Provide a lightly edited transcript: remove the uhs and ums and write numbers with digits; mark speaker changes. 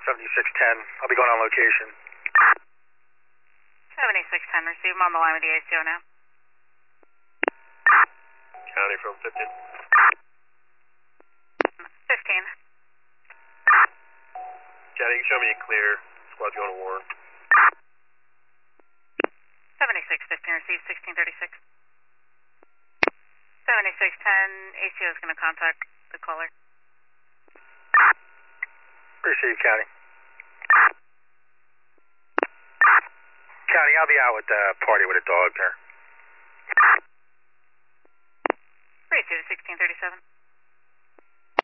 Speaker 1: 7610. I'll be going on location.
Speaker 2: 7610, receive. I'm on the line with the ACO now.
Speaker 3: County from 15.
Speaker 2: 15.
Speaker 3: County, you can show me a clear. Squad's going to Warren.
Speaker 2: 7615, receive. 1636. 7610, ACO is going to contact the caller.
Speaker 1: Receive, County. County, I'll be out with the party with a dog there.
Speaker 2: Receive 1637.